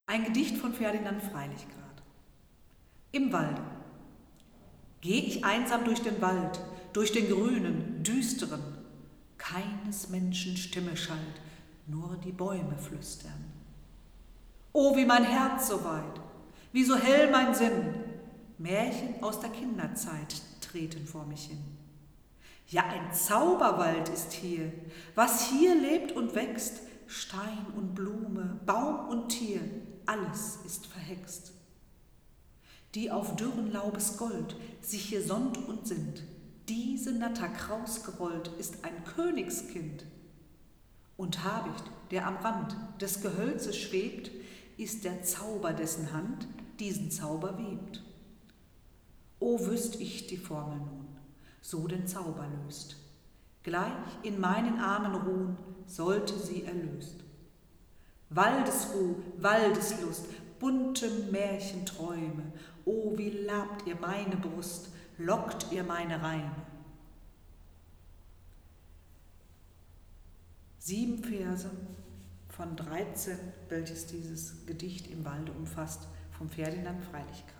Ein Gedicht von Ferdinand Freilichgrad. Im Walde. Geh ich einsam durch den Wald, durch den grünen, düsteren, keines Menschen Stimme schallt, nur die Bäume flüstern. O, wie mein Herz so weit, wie so hell mein Sinn, Märchen aus der Kinderzeit treten vor mich hin. Ja, ein Zauberwald ist hier, was hier lebt und wächst, Stein und Blume, Baum und Tier, alles ist verhext. Die auf dürren Laubes Gold sich hier sonnt und sinnt, diese Natter kraus gerollt ist ein Königskind. Und Habicht, der am Rand des Gehölzes schwebt, ist der Zauber, dessen Hand diesen Zauber webt. O, wüsst ich die Formel nun, so den Zauber löst, gleich in meinen Armen ruhen, sollte sie erlöst. Waldesruh, Waldeslust, bunte Märchenträume, o, wie labt ihr meine Brust, lockt ihr meine Reime. 7 Verse von 13, welches dieses Gedicht im Walde umfasst, von Ferdinand Freilichgrad.